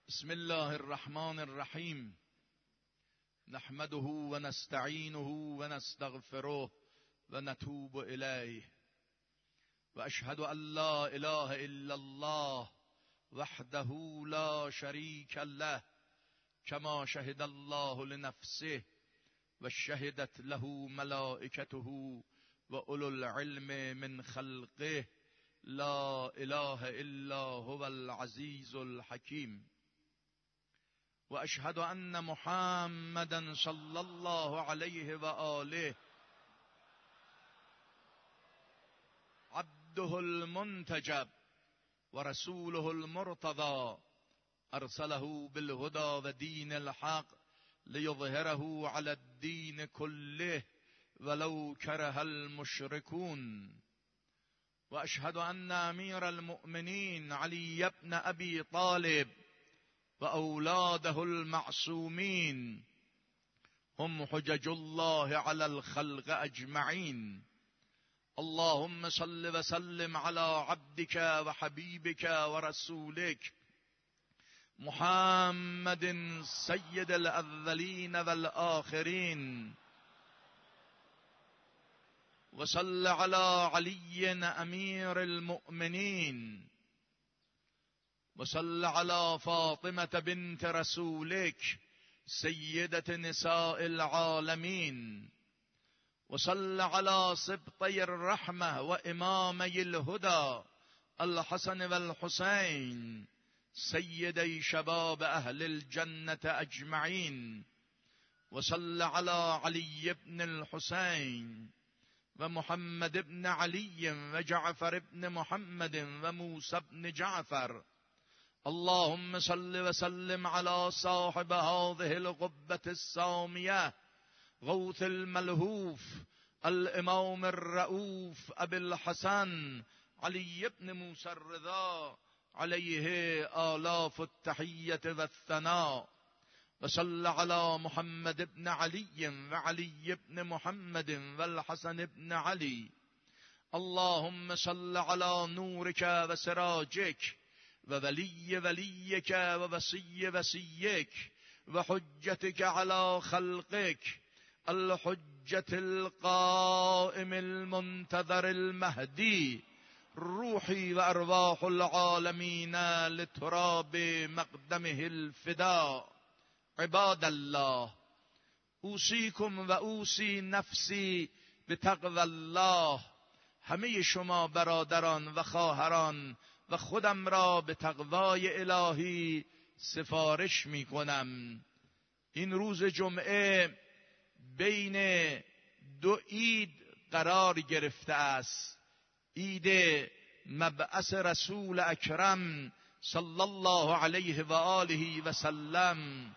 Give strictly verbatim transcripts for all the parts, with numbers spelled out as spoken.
بسم الله الرحمن الرحیم. نحمده و نستعینه و نستغفره و نتوب الیه و اشهد ان لا اله الا الله وحده لا شریک له کما شهد الله لنفسه و شهدت له ملائکته و اولو العلم من خلقه لا اله الا هو العزیز الحکیم و اشهد ان محمدا صلی الله علیه و آله عبده المنتجب و رسوله المرتضى ارسله بالهدى و دین الحق لیظهره علی الدین كله ولو كره المشركون و اشهد ان امیر المؤمنین علی بن ابی طالب و اولاده المعصومین هم حجج الله علی الخلق اجمعین. اللهم صل وسلم على عبدك وحبيبك ورسولك محمد سيد الأولين والآخرين وصل على علي أمير المؤمنين وصل على فاطمة بنت رسولك سيدة نساء العالمين وصل على سبطي الرحمة وإمامي الهدى الحسن والحسين سيدي شباب أهل الجنة أجمعين وصل على علي بن الحسين ومحمد بن علي وجعفر بن محمد وموسى بن جعفر. اللهم صل وسلم على صاحب هذه القبة السامية غوث الملهوف الامام الرؤوف ابي الحسن علي بن موسى الرضا عليه آلاف التحية والثناء وصل على محمد بن علي وعلي بن محمد والحسن بن علي. اللهم صل على نورك وسراجك وولي وليك ووصي وصيك وحجتك على خلقك الحجة القائم المنتظر المهدي روحي وأرواح العالمين لتراب مقدمه الفداء. عباد الله، اوصیکم و اوصی نفسی به تقوی الله. همه شما برادران و خواهران و خودم را به تقوای الهی سفارش می کنم. این روز جمعه بین دو عید قرار گرفته است. عید مبعث رسول اکرم صلی الله علیه و آله و سلم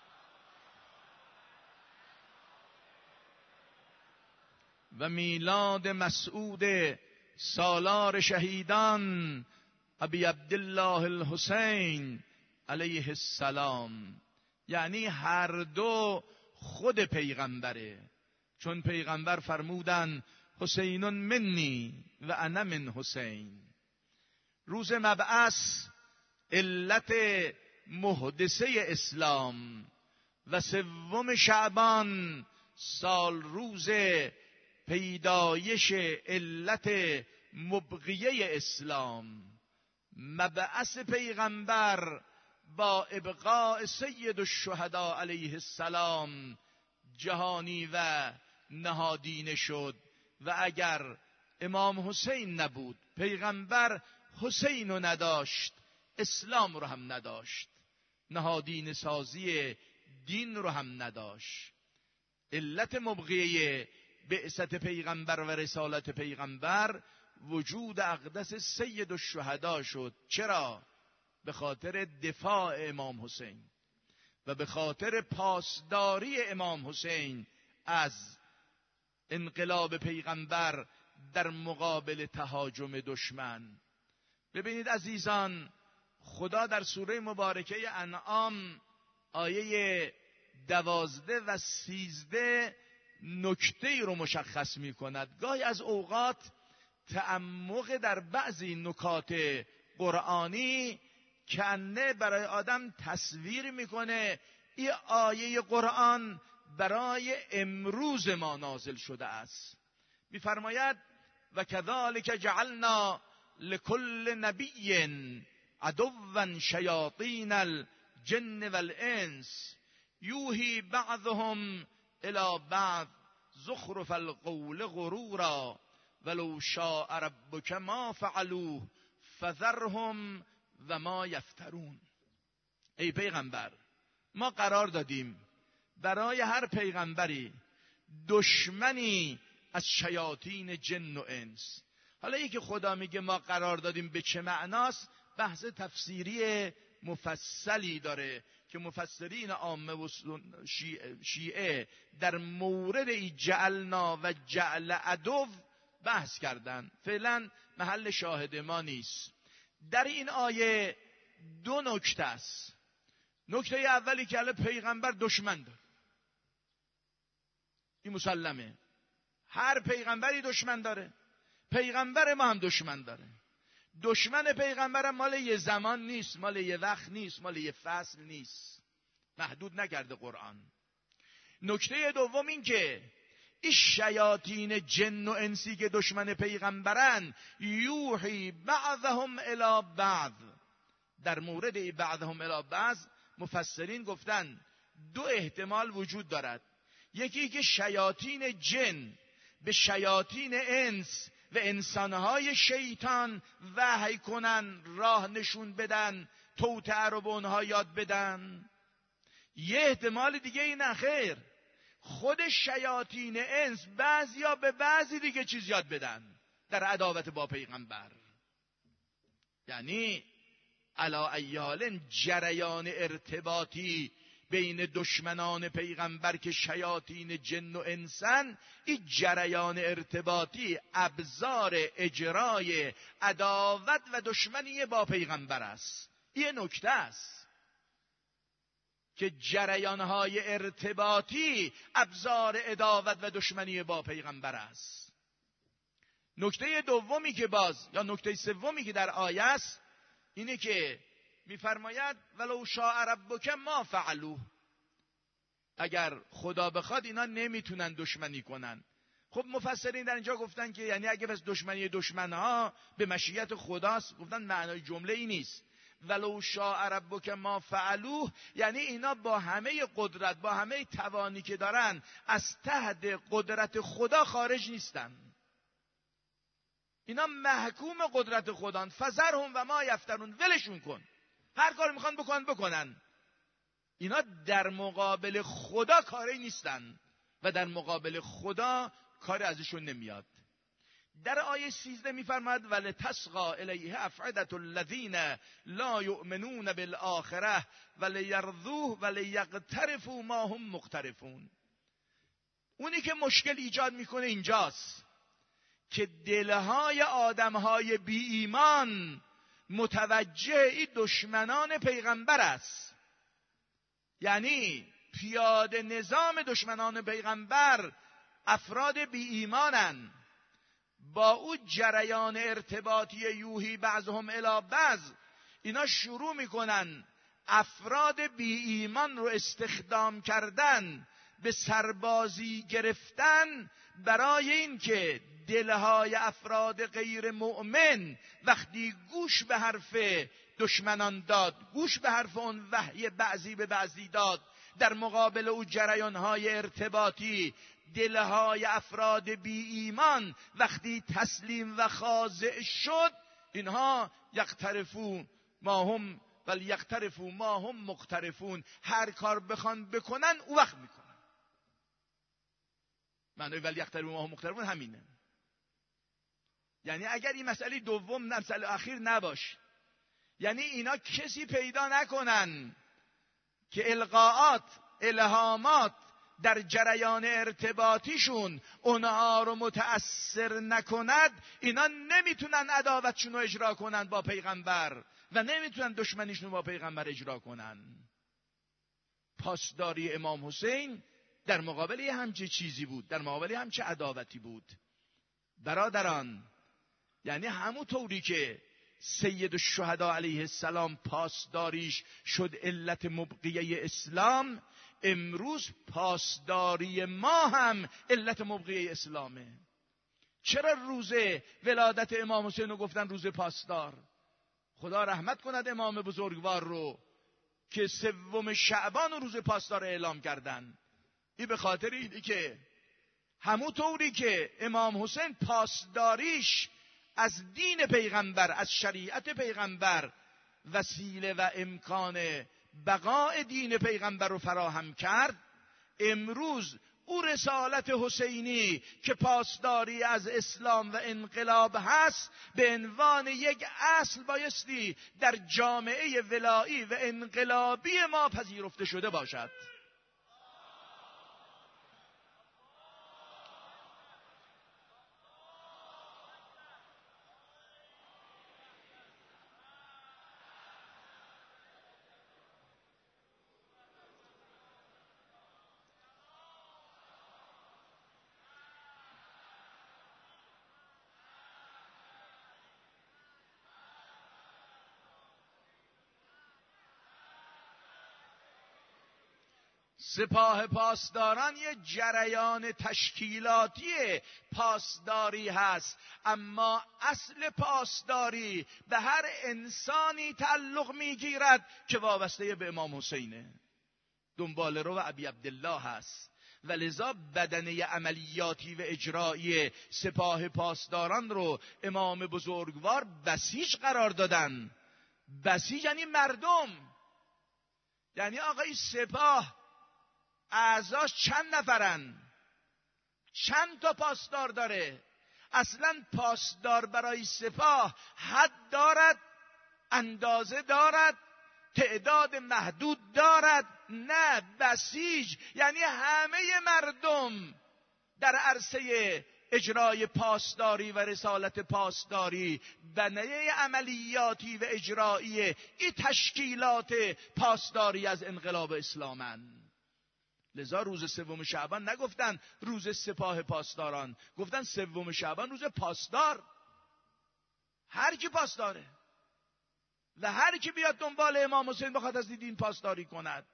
و میلاد مسعود سالار شهیدان ابی عبدالله الحسین علیه السلام. یعنی هر دو خود پیغمبره، چون پیغمبر فرمودن حسین منی و انا من حسین. روز مبعث علت محدثه اسلام و سوم شعبان سال روز پیدایش علت مبقیه اسلام. مبعث پیغمبر با ابقاء سید الشهداء علیه السلام جهانی و نهادینه شد و اگر امام حسین نبود پیغمبر حسین رو نداشت، اسلام رو هم نداشت، نهادینه سازی دین رو هم نداشت. علت مبقیه بعثت پیغمبر و رسالت پیغمبر وجود اقدس سید الشهداء شد. چرا؟ به خاطر دفاع امام حسین و به خاطر پاسداری امام حسین از انقلاب پیغمبر در مقابل تهاجم دشمن. ببینید عزیزان، خدا در سوره مبارکه انعام آیه دوازده و سیزده نکته رو مشخص می کند. گاهی از اوقات تعمق در بعضی نکات قرآنی کنه برای آدم تصویر میکنه این آیه قرآن برای امروز ما نازل شده است. میفرماید و کذالک جعلنا لكل نبی عدوا شیاطین الجن والانس یوحی بعضهم الی بعض زخرف القول غرورا ولو شاء ربک ما فعلوه فذرهم و ما یفترون. ای پیغمبر، ما قرار دادیم برای هر پیغمبری دشمنی از شیاطین جن و انس. حالا یکی خدا میگه ما قرار دادیم به چه معناست؟ بحث تفسیری مفصلی داره که مفسرین عامه و شیعه در مورد ای جعلنا و جعل عدو بحث کردن. فعلا محل شاهد ما نیست. در این آیه دو نکته است. نکته اولی که الان پیغمبر دشمن داره، این مسلمه. هر پیغمبری دشمن داره، پیغمبر ما هم دشمن داره. دشمن پیغمبر مال یه زمان نیست، مال یه وقت نیست، مال یه فصل نیست، محدود نکرده قرآن. نکته دوم این که این شیاطین جن و انسی که دشمن پیغمبرن یوحی بعضهم الی بعض. در مورد بعضهم الی بعض مفسرین گفتن دو احتمال وجود دارد. یکی که شیاطین جن به شیاطین انس و انسانهای شیطان وحی کنن، راه نشون بدن، توطئه رو به اونها یاد بدن. یه احتمال دیگه این خیر، خود شیاطین انس بعضیا به بعضی دیگه چیز یاد بدن در عداوت با پیغمبر. یعنی علا ایال جریان ارتباطی بین دشمنان پیغمبر که شیاطین جن و انسان، این جریان ارتباطی ابزار اجرای عداوت و دشمنی با پیغمبر است. این نکته است که جریانهای ارتباطی ابزار عداوت و دشمنی با پیغمبر است. نکته دومی که باز یا نکته سومی که در آیه است اینه که میفرماید ولو شاء ربک ما فعلوه. اگر خدا بخواد اینا نمیتونن دشمنی کنن. خب مفسرین در اینجا گفتن که یعنی اگه پس دشمنی دشمنها به مشیت خداست، گفتن معنای جمله ای نیست. ولو شاء ربک ما فعلوه یعنی اینا با همه قدرت، با همه توانی که دارن از تحت قدرت خدا خارج نیستن. اینا محکوم قدرت خدان. فذرهم و ما یفترون، ولشون کن، هر کار میخوان بکنن بکنن. اینا در مقابل خدا کاری نیستن و در مقابل خدا کاری ازشون نمیاد. در آیه سیزده میفرماد ولتصغى الیه افئدة الذین لا یؤمنون بالآخرة ولیرضوه ولیقترفوا ما هم مقترفون. اونی که مشکل ایجاد میکنه اینجاست که دلهای آدمهای بی ایمان متوجه این دشمنان پیغمبر است. یعنی پیاده نظام دشمنان پیغمبر افراد بی ایمانن. با او جریان ارتباطی یوحی بعضهم الی بعض اینا شروع میکنن افراد بی ایمان رو استخدام کردن، به سربازی گرفتن، برای اینکه دلهای افراد غیر مؤمن وقتی گوش به حرف دشمنان داد، گوش به حرف اون وحی بعضی به بعضی داد، در مقابل او جریانهای ارتباطی دلهای افراد بی ایمان وقتی تسلیم و خاضع شد، اینها یقترفون ما هم ولی یقترفون ما هم مقترفون، هر کار بخوان بکنن او وقت میکنن. معنی ولی یقترفون ما هم مقترفون همینه. یعنی اگر این مسئله دوم مسئله اخیر نباشه، یعنی اینا کسی پیدا نکنن که القاءات، الهامات در جریان ارتباطیشون اونها رو متأثر نکند، اینا نمیتونن عداوتشون رو اجرا کنن با پیغمبر و نمیتونن دشمنیشون رو با پیغمبر اجرا کنن. پاسداری امام حسین در مقابل همچه چیزی بود، در مقابل همچه عداوتی بود. برادران، یعنی همون طوری که سید الشهدا علیه السلام پاسداریش شد علت مبقیه اسلام، امروز پاسداری ما هم علت مبقیه اسلامه. چرا روز ولادت امام حسین رو گفتن روز پاسدار؟ خدا رحمت کند امام بزرگوار رو که سوم شعبان رو روز پاسدار اعلام کردن. این به خاطر اینه که همونطوری که امام حسین پاسداریش از دین پیغمبر، از شریعت پیغمبر وسیله و امکان بقای دین پیغمبر رو فراهم کرد، امروز او رسالت حسینی که پاسداری از اسلام و انقلاب هست به عنوان یک اصل بایستی در جامعه ولایی و انقلابی ما پذیرفته شده باشد. سپاه پاسداران یه جریان تشکیلاتی پاسداری هست، اما اصل پاسداری به هر انسانی تعلق میگیرد که وابسته به امام حسینه، دنبال رو و ابی عبدالله هست، و لذا بدنه عملیاتی و اجرایی سپاه پاسداران رو امام بزرگوار بسیج قرار دادن. بسیج یعنی مردم، یعنی آقای سپاه اعضاش چند نفرن، چند تا پاسدار داره؟ اصلا پاسدار برای سپاه حد دارد، اندازه دارد، تعداد محدود دارد؟ نه، بسیج یعنی همه مردم در عرصه اجرای پاسداری و رسالت پاسداری، بنیه عملیاتی و اجرایی این تشکیلات پاسداری از انقلاب اسلامن. لذا روز سوم شعبان نگفتن روز سپاه پاسداران، گفتن سوم شعبان روز پاسدار. هر کی پاسداره و هر کی بیاد دنبال امام حسین بخواد از دین پاسداری کند.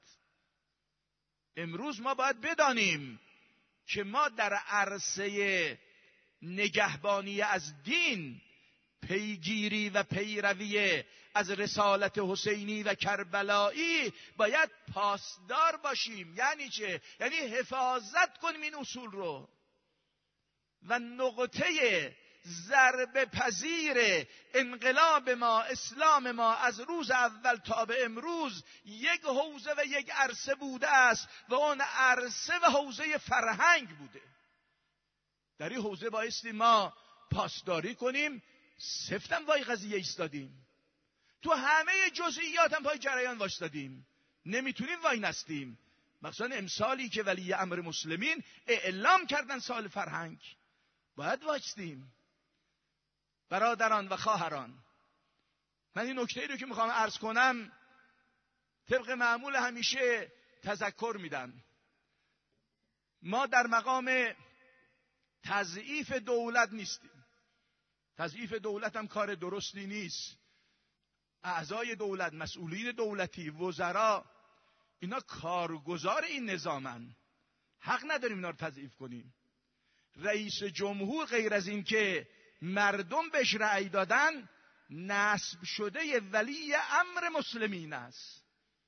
امروز ما باید بدانیم که ما در عرصه نگهبانی از دین، پیگیری و پیروی از رسالت حسینی و کربلایی باید پاسدار باشیم. یعنی چه؟ یعنی حفاظت کنیم این اصول رو. و نقطه ضرب پذیر انقلاب ما، اسلام ما از روز اول تا به امروز یک حوزه و یک عرصه بوده است و اون عرصه و حوزه فرهنگ بوده. در این حوزه بایستی ما پاسداری کنیم. سفتم وای قضیه ایستادیم، تو همه جزئیات هم پای جریان وایستادیم، نمیتونیم وای نستیم. مثلا امسالی که ولی امر مسلمین اعلام کردن سال فرهنگ، باید وایستیم. برادران و خواهران، من این نکته رو که میخوام عرض کنم طبق معمول همیشه تذکر میدم. ما در مقام تضعیف دولت نیستیم. تضعیف دولت هم کار درستی نیست. اعضای دولت، مسئولین دولتی، وزرا، اینا کارگزار این نظامن. حق نداریم اینا رو تضعیف کنیم. رئیس جمهور غیر از این که مردم بهش رأی دادن، نصب شده ولی امر مسلمین است.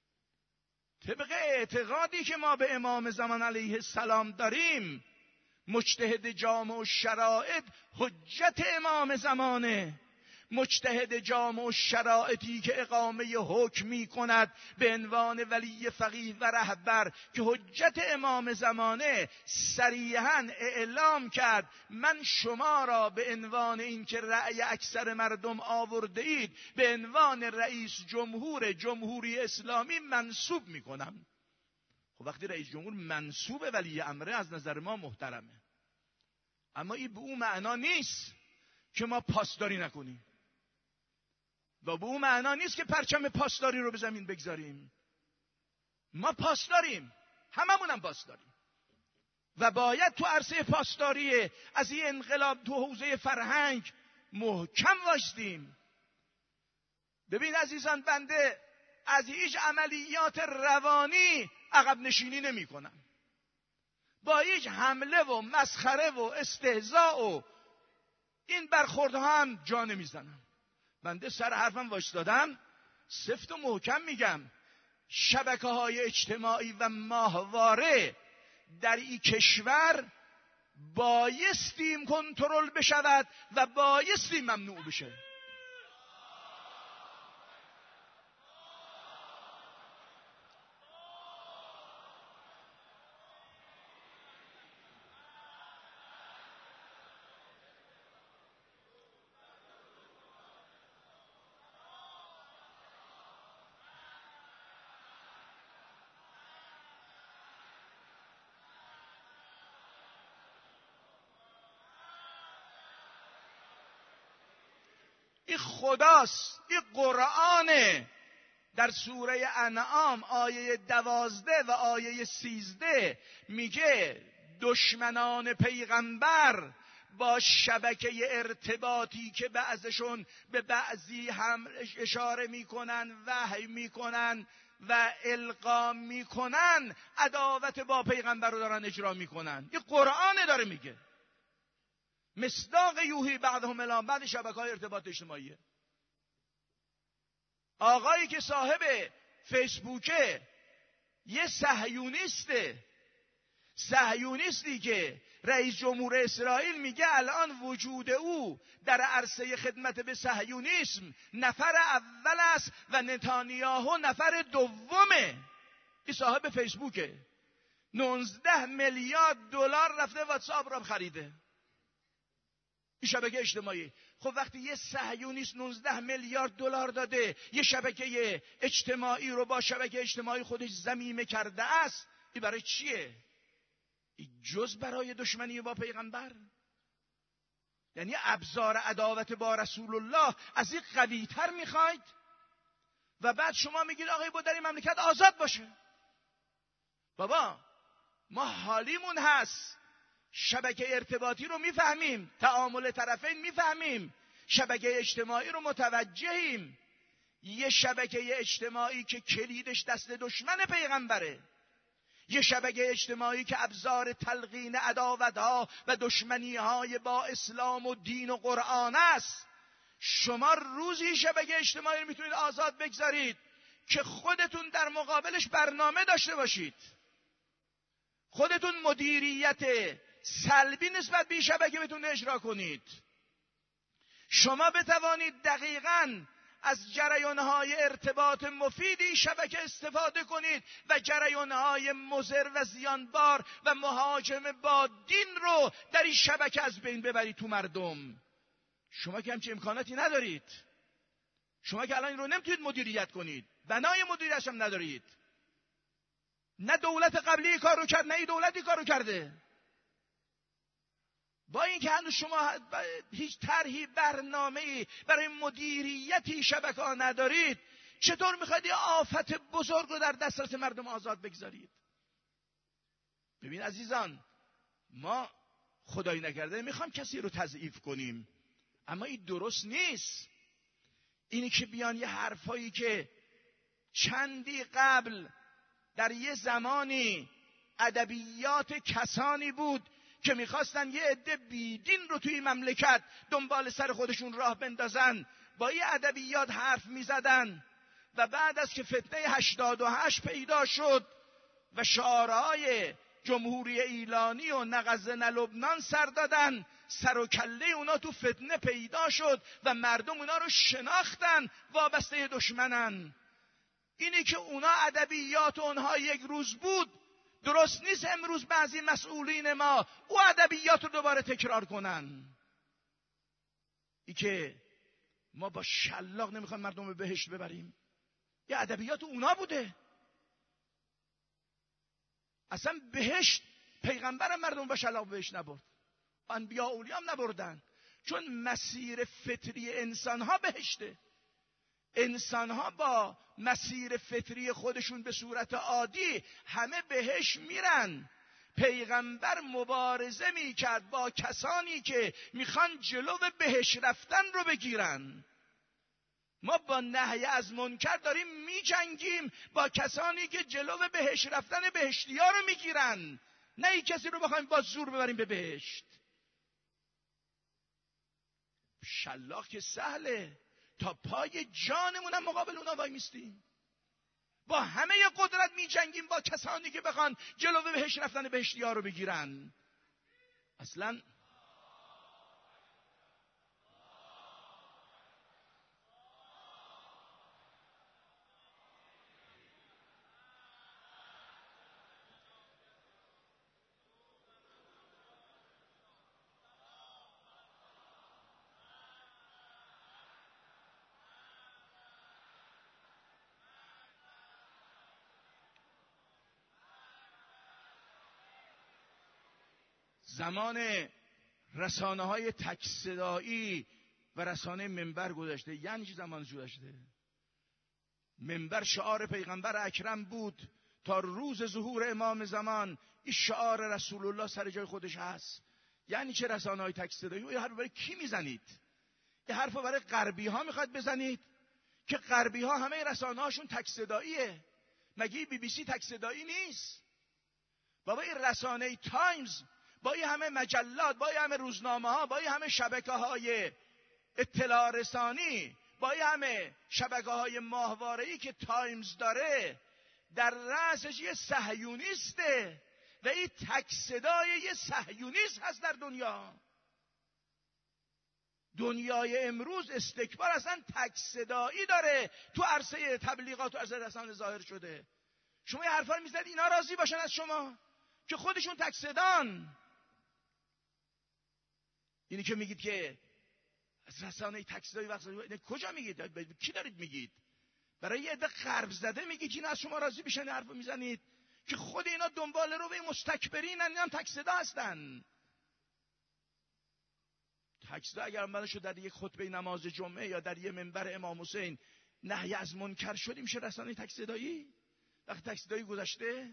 طبق اعتقادی که ما به امام زمان علیه السلام داریم، مجتهد جامع الشرائط حجت امام زمانه. مجتهد جامع الشرائطی که اقامه حکم می کند به عنوان ولی فقیه و رهبر که حجت امام زمانه، صریحاً اعلام کرد من شما را به عنوان این که رأی اکثر مردم آورده اید به عنوان رئیس جمهور جمهوری اسلامی منصوب می کنم. خب وقتی رئیس جمهور منصوب ولی امره از نظر ما محترمه، اما این به اون معنا نیست که ما پاسداری نکنیم و به اون معنا نیست که پرچم پاسداری رو به زمین بگذاریم. ما پاسداریم، هممونم پاسداریم و باید تو عرصه پاسداری از این انقلاب تو حوزه فرهنگ محکم وایستیم. ببین عزیزان، بنده از هیچ عملیات روانی عقب نشینی نمی کنم. با هیچ حمله و مسخره و استهزاء و این برخوردها هم جا نمیزنم. بنده سر حرفم وایستادم، سفت و محکم میگم شبکه های اجتماعی و ماهواره در این کشور بایستیم کنترل بشود و بایستیم ممنوع بشه. این خداست، این قرآنه. در سوره انعام آیه دوازده و آیه سیزده میگه دشمنان پیغمبر با شبکه ارتباطی که بعضشون به بعضی هم اشاره میکنن، وحی میکنن و القا میکنن، عداوت با پیغمبر رو دارن اجرا میکنن. این قرآن داره میگه. مصداق یوحی بعضهم الی بعض شبکه‌های ارتباط اجتماعیه. آقایی که صاحب فیسبوکه یه صهیونیسته، صهیونیستی که رئیس جمهور اسرائیل میگه الان وجود او در عرصه خدمت به صهیونیسم نفر اول است و نتانیاهو نفر دومه. این صاحب فیسبوکه. نوزده میلیارد دلار رفته واتساپ را خریده. این شبکه اجتماعی. خب وقتی یه صهیونیست نوزده میلیارد دلار داده، یه شبکه اجتماعی رو با شبکه اجتماعی خودش ضمیمه کرده است، این برای چیه؟ این جز برای دشمنی با پیغمبر؟ یعنی ابزار عداوت با رسول الله از این قوی تر میخواید؟ و بعد شما میگید آقای با در این مملکت آزاد باشه. بابا ما حالیمون هست، شبکه ارتباطی رو میفهمیم، تعامل طرفین میفهمیم، شبکه اجتماعی رو متوجهیم. یه شبکه اجتماعی که کلیدش دست دشمن پیغمبره، یه شبکه اجتماعی که ابزار تلقین عداوت‌ها و دشمنی‌های با اسلام و دین و قرآن است. شما روزی شبکه اجتماعی رو میتونید آزاد بگذارید که خودتون در مقابلش برنامه داشته باشید، خودتون مدیریت سلبی نسبت به شبکه بتون اجرا کنید. شما بتوانید دقیقاً از جریانهای ارتباط مفیدی شبکه استفاده کنید و جریانهای مضر و زیانبار و مهاجم با دین رو در این شبکه از بین ببرید تو مردم. شما که همچین امکاناتی ندارید. شما که الان این رو نمیتونید مدیریت کنید، بنای مدیریتش هم ندارید. نه دولت قبلی کار رو کرد، نه این دولتی کار رو کرده. با اینکه هنوز شما هیچ طرحی برنامه‌ای برای مدیریتی شبکه ها ندارید، چطور میخواید این آفت بزرگ رو در دسترس مردم آزاد بگذارید؟ ببین عزیزان، ما خدایی نکرده میخوام کسی رو تضعیف کنیم، اما این درست نیست. اینی که بیان یه حرفایی که چندی قبل در یه زمانی ادبیات کسانی بود که میخواستن یه عده بیدین رو توی مملکت دنبال سر خودشون راه بندازن، با این ادبیات حرف میزدن و بعد از که فتنه هشتاد و هشت پیدا شد و شعارهای جمهوری ایلانی و نغزن لبنان سر دادن، سر و کله اونا تو فتنه پیدا شد و مردم اونا رو شناختن وابسته دشمنن. اینی که اونا ادبیات اونها یک روز بود، درست نیست امروز بعضی مسئولین ما او ادبیات رو دوباره تکرار کنن. ای که ما با شلاق نمیخوایم مردم رو بهشت ببریم، یه ادبیات اونا بوده. اصلا بهشت پیغمبرم مردم با شلاق بهشت نبرد، انبیا اولیاء هم نبردن، چون مسیر فطری انسانها بهشته. انسانها با مسیر فطری خودشون به صورت عادی همه بهش میرن. پیغمبر مبارزه میکرد با کسانی که میخوان جلو بهش رفتن رو بگیرن. ما با نهی از منکر داریم میجنگیم با کسانی که جلو بهشت رفتن بهشتی‌ها رو میگیرن، نه این کسی رو بخوایم با زور ببریم به بهشت. شلاق که سهله، تا پای جانمون هم مقابل اونا وای میستیم. با همه قدرت میجنگیم با کسانی که بخوان جلو بهشت رفتن بهشتی‌ها رو بگیرن. اصلا زمان رسانه های تک صدایی و رسانه منبر گذشته. یعنی چی زمان گذشته؟ منبر شعار پیغمبر اکرم بود تا روز ظهور امام زمان. این شعار رسول الله سر جای خودش هست. یعنی چه رسانه های تک صدایی؟ این حرف برای کی میزنید؟ این حرف برای غربی ها میخواد بزنید که غربی ها همه رسانه هاشون تک صداییه؟ مگه بی بی سی تک صدایی نیست؟ بابا این رسانه تایمز با این همه مجلات، با این همه روزنامه ها، با این همه شبکه های اطلاع رسانی، با این همه شبکه های ماهواره‌ای که تایمز داره، در رأسش یه صهیونیسته و این تک صدای یه صهیونیست هست در دنیا. دنیای امروز استکبار اصلا تک صدایی داره تو عرصه تبلیغات و عرصه رسانه ظاهر شده. شما یه حرفا میزنید اینا راضی باشن از شما که خودشون تک صدان. اینی که میگید که از رسانه تک صدایی وقت کجا میگید؟ کی دارید میگید؟ برای یه عده غرب زده میگید اینا از شما راضی بشن حرفو میزنید که خود اینا دنبال رو به مستکبرین، اینا هم تک صدا هستن. تک صدا اگر من شد در یک خطبه نماز جمعه یا در یک منبر امام حسین نهی از منکر شدیم میشه رسانه تک صدایی؟ وقتی تک صدایی گذشته؟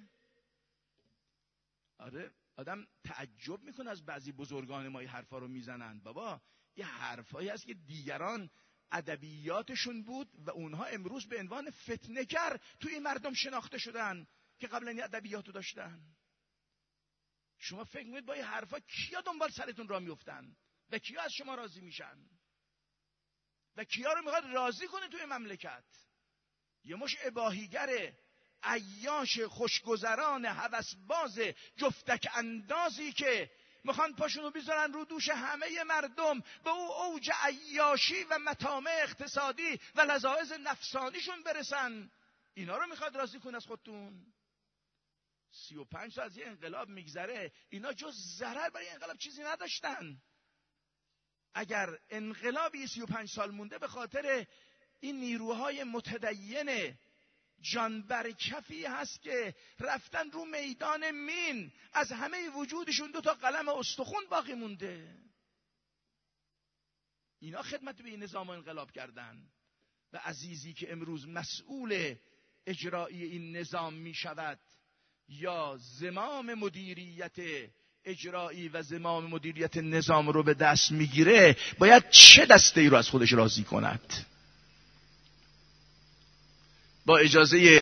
آره آدم تعجب میکنه از بعضی بزرگان ما این حرفا رو میزنن. بابا یه حرفایی هست که دیگران ادبیاتشون بود و اونها امروز به عنوان فتنه‌گر توی این مردم شناخته شدن که قبلا این ادبیاتو داشتن. شما فکر میکنید با این حرفا کیا دنبال سرتون را میافتن و کیا از شما راضی میشن و کیا رو میخواد راضی کنه توی مملکت؟ یه مش اباهیگره، عیاش، خوشگذران، هوسباز، جفتک اندازی که میخوان پاشونو بذارن رو دوش همه مردم، به او اوج عیاشی و مطامع اقتصادی و لذاذ نفسانیشون برسن. اینا رو میخواد راضی کنه از خودتون؟ سی و پنج سال از یه انقلاب میگذره، اینا جز ضرر برای انقلاب چیزی نداشتن. اگر انقلابی سی و پنج سال مونده به خاطر این نیروهای متدین جان برکفی هست که رفتن رو میدان مین، از همه وجودشون دو تا قلم استخون باقی مونده. اینا خدمت به این نظام انقلاب کردن و عزیزی که امروز مسئول اجرایی این نظام می شود یا زمام مدیریت اجرایی و زمام مدیریت نظام رو به دست میگیره، باید چه دسته ای رو از خودش راضی کند؟ با اجازه